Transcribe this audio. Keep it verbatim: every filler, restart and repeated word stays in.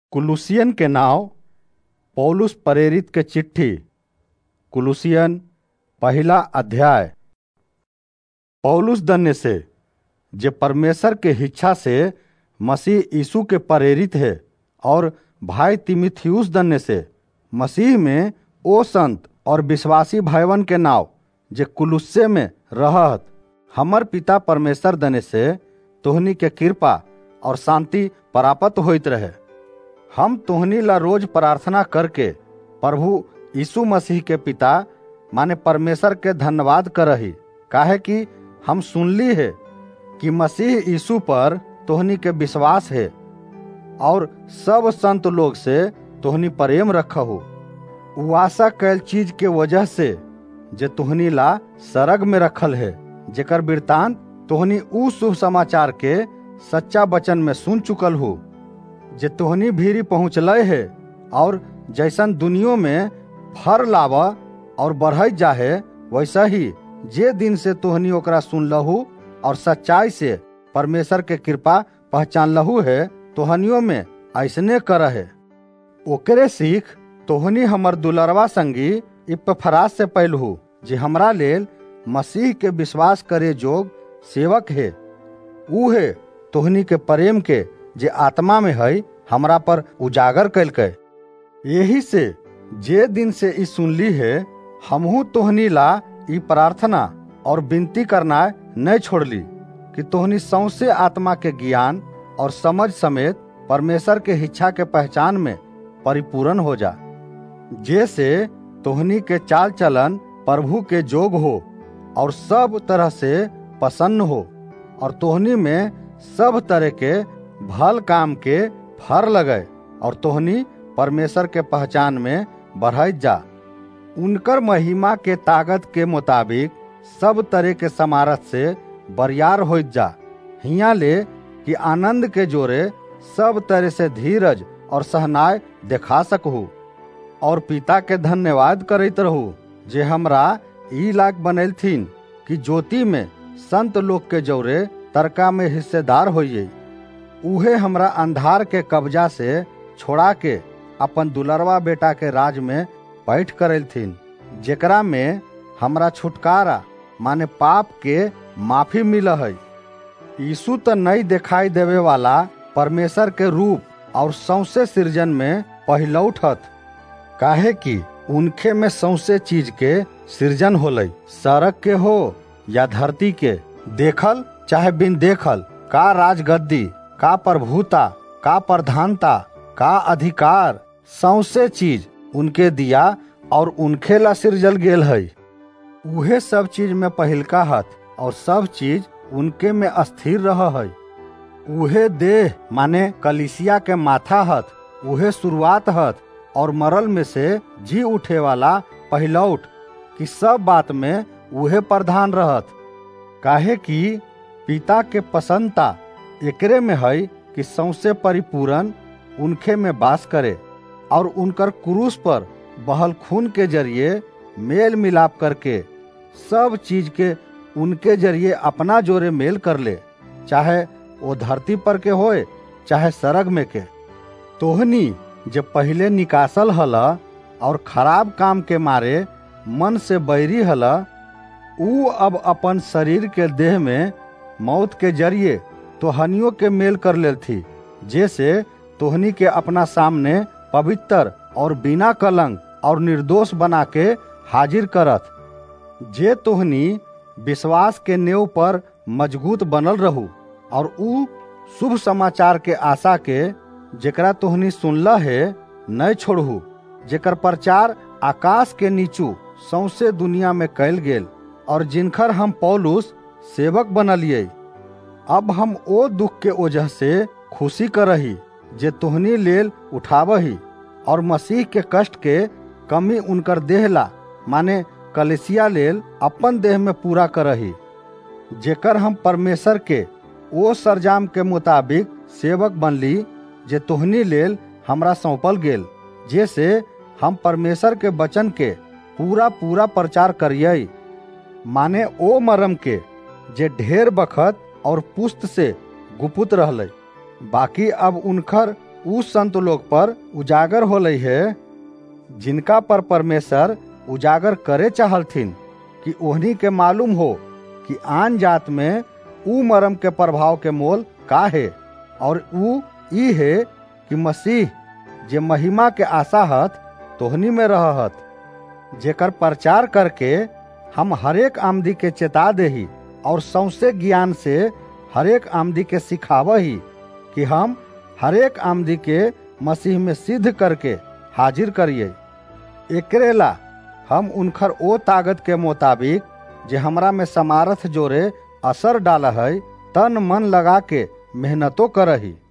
कुलुसियन के नाव पौलुस प्रेरित के चिट्ठी। कुलुसियन पहला अध्याय। पौलुस दन्य से जे परमेश्वर के इच्छा से मसीह यीशु के प्रेरित है, और भाई तीमुथियुस दन्य से मसीह में ओ संत और विश्वासी भाईवन के नाव जे कुलुस्से में रहत, हमर पिता परमेश्वर दन्य से तोहनी के कृपा और शांति प्राप्त होइत रहे। हम तोहनी ला रोज प्रार्थना करके प्रभु यीशु मसीह के पिता माने परमेश्वर के धन्यवाद करही, काहे कि हम सुनली है कि मसीह यीशु पर तोहनी के विश्वास है, और सब संत लोग से तोहनी प्रेम रखहु। उ आशा कैल चीज के वजह से जे तोहनी ला सरग में रखल है, जेकर वृतांत तोहनी उ शुभ समाचार के सच्चा वचन में सुन चुकल हो, जे तोहनी भीरी पहुँचले है, और जैसन दुनियों में फर लावा और बढ़त जाहे, वैसा ही जे दिन से तोहनी ओकरा सुन लहू और सच्चाई से परमेश्वर के कृपा पहचान लहू है, तोहनियों में ऐसने कर है। ओकरे सीख तोहनी हमर दुलरवा संगी इपफ्रास से पहलहू, जे हमरा लेल मसीह के विश्वास करे जोग सेवक है। ऊ है तोहनी के प्रेम के जे आत्मा में है हमरा पर उजागर कैलकै। यही से जे दिन से ई सुनली है, हमहू तोहनी ला ई प्रार्थना और विनती करना नहीं छोड़ली कि तोहनी सौंसे आत्मा के ज्ञान और समझ समेत परमेश्वर के इच्छा के पहचान में परिपूर्ण हो जा, जैसे तोहनी के चाल चलन प्रभु के जोग हो और सब तरह से प्रसन्न हो, और तोहनी में सब तरह के भल काम के फर लगे, और तोहनी परमेश्वर के पहचान में बढ़त जा। उनकर महिमा के ताकत के मुताबिक सब तरह के समारत से बरियार होइत जा, हिया ले कि आनंद के जोरे सब तरह से धीरज और सहनाय देखा सकहु, और पिता के धन्यवाद करैत रहू, जे हमरा ई लायक बनैलथिन कि ज्योति में संत लोग के जोरे तरका में हिस्सेदार होइए। उहे हमरा अंधार के कब्जा से छोड़ा के अपन दुलरवा बेटा के राज में बैठ करैलथिन, जेकरा में हमरा छुटकारा माने पाप के माफी मिल है। यीशु तो नहीं दिखाई देवे वाला परमेश्वर के रूप और सौंसे सृजन में पहिलौठ हत, काहे कि उनखे में सौंसे चीज के सृजन होलै, सड़क के हो या धरती के, देखल चाहे बिन देखल, का राजगद्दी, का प्रभुता, का प्रधानता, का अधिकार, सौंसे चीज उनके दिया और उनखे ला सृजल गेल है। उहे सब चीज में पहिलका हत, और सब चीज उनके में अस्थिर रह है। उहे देह माने कलीसिया के माथा हत, उहे शुरुआत हत, और मरल में से जी उठे वाला पहिलौठ, कि सब बात में उहे प्रधान रहत। काहे कि पिता के प्रसन्नता एकरे में है कि सौंसे परिपूर्ण उनखे में वास करे, और उनकर क्रूस पर बहल खून के जरिए मेल मिलाप करके सब चीज के उनके जरिए अपना जोरे मेल कर ले, चाहे वो धरती पर के होए चाहे सरग में के। तोहनी जब पहले निकासल हला और खराब काम के मारे मन से बैरी हला, ऊ अब अपन शरीर के देह में मौत के जरिए तोहनियों के मेल कर लेल थी, जैसे तोहनी के अपना सामने पवित्र और बिना कलंक और निर्दोष बना के हाजिर करत। जे तोहनी विश्वास के नेव पर मजबूत बनल रहू, और ऊ शुभ समाचार के आशा के जेकरा तोहनी सुनला है नहीं छोड़हू, जेकर प्रचार आकाश के नीचू सौंसे दुनिया में कैल गेल, और जिनकर हम पौलुस सेवक बनलिए। अब हम ओ दुख के वजह से खुशी करही जे तोहनी लेल उठावही, और मसीह के कष्ट के कमी उनकर देह ला माने कलीसिया लेल अपन देह में पूरा करही, जेकर हम परमेश्वर के ओ सरजाम के मुताबिक सेवक बनली, जे तोहनी लेल हमरा सौंपल गेल, जैसे हम परमेश्वर के वचन के पूरा पूरा प्रचार करिए, माने ओ मरम के जे ढेर बखत और पुस्त से गुपुत रहले, बाकी अब उनकर उ संत लोग पर उजागर होलई है जिनका पर परमेश्वर उजागर करे चाहलथिन कि ओहनी के मालूम हो कि आन जात में उ मरम के प्रभाव के मोल का है, और उ ई है कि मसीह जे महिमा के आशा हत तोहनी में रहत, जेकर प्रचार करके हम हरेक आमदी के चेता देही और सौंसे ज्ञान से हरेक आमदी के सिखावही कि हम हरेक आमदी के मसीह में सिद्ध करके हाजिर करिए। एकरेला हम उनकर ओ ताकत के मुताबिक जे हमरा में समारथ जोरे असर डाला है तन मन लगा के मेहनतो करही।